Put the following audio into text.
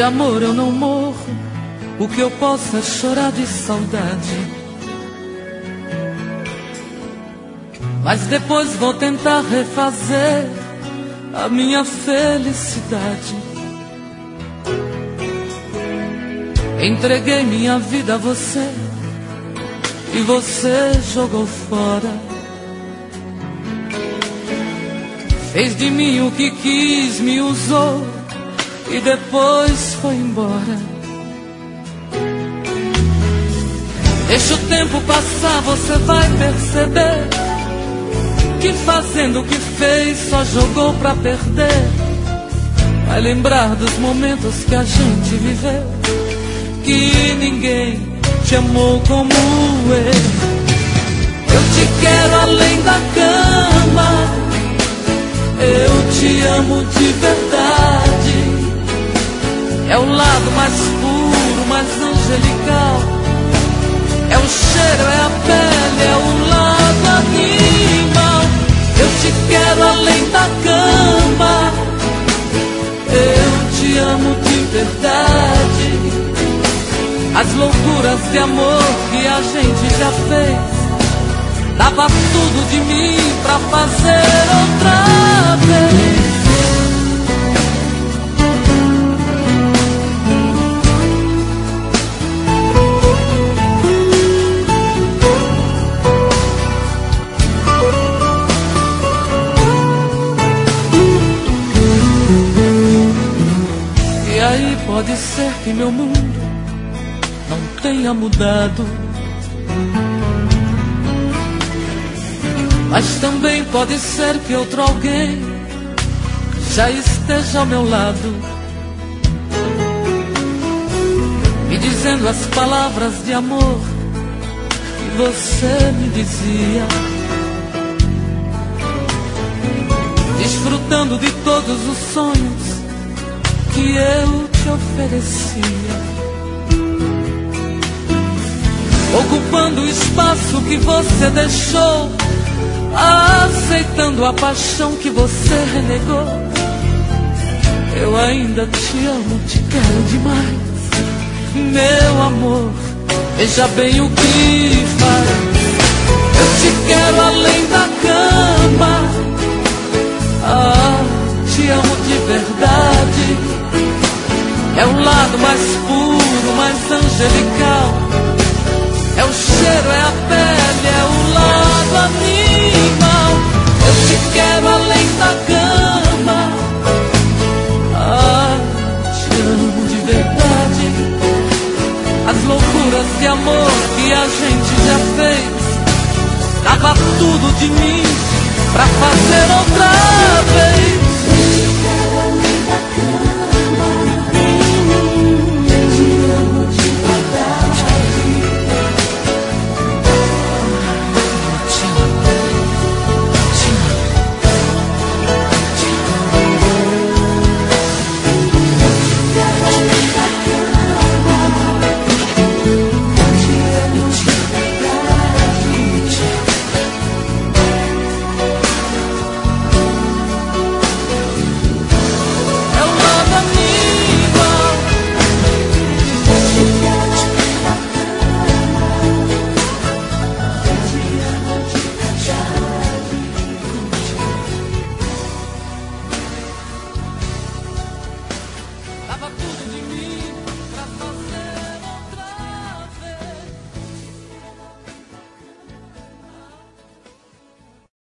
amor eu não morro, o que eu posso é chorar de saudade. Mas depois vou tentar refazer a minha felicidade. Entreguei minha vida a você e você jogou fora. Fez de mim o que quis, me usou e depois foi embora. Deixa o tempo passar, você vai perceber que fazendo o que fez só jogou pra perder. Vai lembrar dos momentos que a gente viveu, que ninguém te amou como eu. Eu te quero além da cama, eu te amo de verdade. É o lado mais puro, mais angelical. É o cheiro, é a pele, é o lado animal. Eu te quero além da cama, eu te amo de verdade. As loucuras de amor que a gente já fez, dava tudo de mim pra fazer outra vez. E aí pode ser que meu mundo não tenha mudado, mas também pode ser que outro alguém já esteja ao meu lado, me dizendo as palavras de amor que você me dizia, desfrutando de todos os sonhos que eu te oferecia, ocupando o espaço que você deixou, aceitando a paixão que você renegou. Eu ainda te amo, te quero demais, meu amor, veja bem o que faz. Eu te quero além da cama, te amo de verdade. É o lado mais puro, mais angelical. É o cheiro, é a